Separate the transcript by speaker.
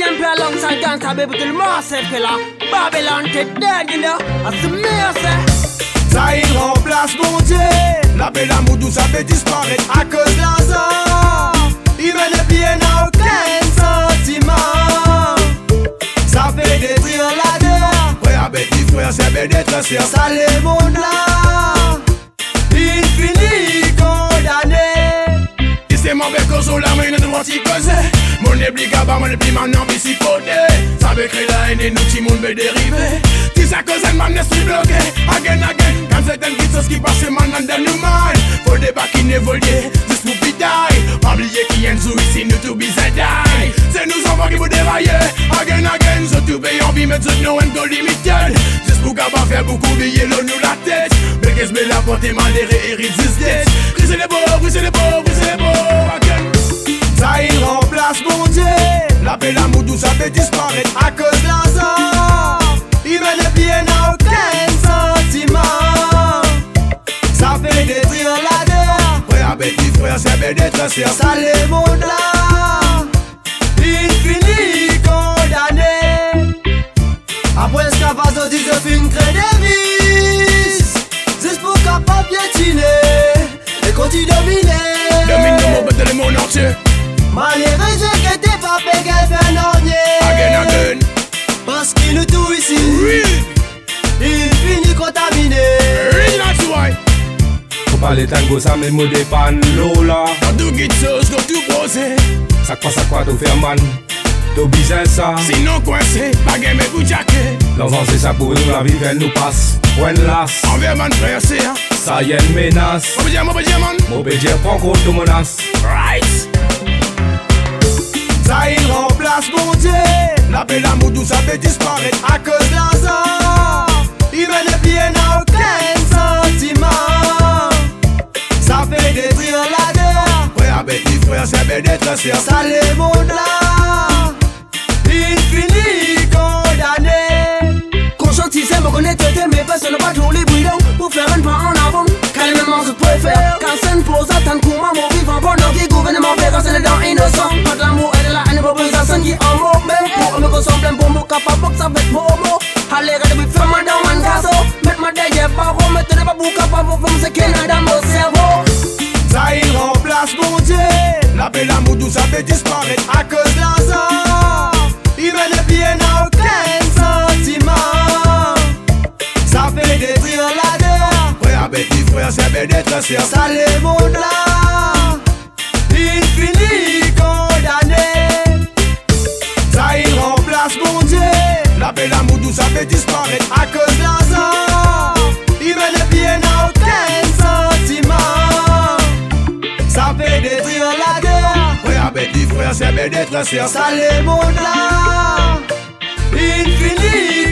Speaker 1: them play alongside gangsta baby till massive killer. Babylon take dead, you know. That's the music.
Speaker 2: Ça il remplace mon Dieu. La belle amour douce avait disparaître à cause de l'argent. Il mène bien à aucun sentiment. Ça fait détruire la guerre. Frère avec des frères, c'est bien d'être sœur. Ça les mondes là. Il finit condamné. C'est mauvais cause la main de moi t'y cause. Mon ébligaba, mon ébligman non mais si podé. Ça veut créer la haine et nous petit monde me dériver. Qui ça cause elle m'a suis bloqué. Again, quand c'est un petit sauce qui passe man dans nous man. Faut des bacs qui évoluent, juste pour die. Pas oublier qui est nous ici, nous tout bizarre die. C'est nous enfants qui vous dérailler. Again, je tout paye en vie, mais je know and go limited. Juste pour qu'à faire beaucoup billets, l'eau nous la tête. Mais qu'est-ce que la porte est malérée et résiste. Brisez les beaux, brisez les beaux, brisez les beaux. Ça il remplace mon Dieu. La belle amour douce avait disparaître à cause de l'argent. Il mène bien à aucun sentiment. Ça fait détruire la guerre. Frère avec des frères, c'est bien d'être sœur. Ça les mondes là. Il finit condamné. Après esclavage, disent fin crée des vices. Juste pour capable piétiner et continuer dominer.
Speaker 1: Domine mon bête de le monde entier.
Speaker 2: Malheureux, je que t'es pas pégué, fait n'ornier.
Speaker 1: Again.
Speaker 2: Parce qu'il nous tout ici.
Speaker 1: Oui.
Speaker 2: Il finit contaminé.
Speaker 1: Real that's why.
Speaker 3: Faut pas les tango, ça me mode pan Lola.
Speaker 1: Quand tu quittes sauce, quand tu brosses.
Speaker 3: Ça quoi, tout faire man. Tout bizarre ça.
Speaker 1: Sinon coincé, pas game et vous jacker.
Speaker 3: L'enfant c'est ça pour nous, la vie elle nous passe. When last.
Speaker 1: Envers man frère, c'est hein.
Speaker 3: Ça y est une menace.
Speaker 1: Mon bédier man.
Speaker 3: Mon bédier prend compte de menace.
Speaker 1: Right.
Speaker 2: Ça il remplace mon Dieu. La belle amour douce avait disparaître à cause de l'argent. Il mène bien à aucun sentiment. Ça fait détruire la guerre. Frère avec des frères, c'est bien d'être sœur.
Speaker 1: Ça les mondes là.
Speaker 2: Il finit condamné.
Speaker 1: Conscientiser, me connaître, mais personne n'a pas tous les bruits pour faire un pas en avant. Calmement, je préfère. Quand ça ne pose à tant qu'on m'a mon vivant pendant qu'il gouvernement fait quand c'est dans innocent. Pas de l'amour et de la haine, pas besoin de qui en mot. Même pour me consommer pour mon capable, box avec mon mot. Allez, regardez, fais-moi dans mon casso. Mettez-moi derrière, pas vous, mettez pas pour capable, vous faites ce qu'il y a dans mon cerveau.
Speaker 2: Ça il remplace mon Dieu. La belle amour douce avait disparaître à cause de l'argent. Il mène bien à aucun sentiment. Ça fait détruire la guerre.
Speaker 1: Frère avec des frères, c'est bien d'être sœur.
Speaker 2: Ça les mondes là. Il finit condamné. Ça il remplace mon Dieu. La belle amour douce avait disparaître à cause de l'argent. Il mène bien à aucun sentiment. Ça fait détruire la guerre.
Speaker 1: Frère avec des frères, c'est bien d'être sœur.
Speaker 2: Ça les mondes là. Il finit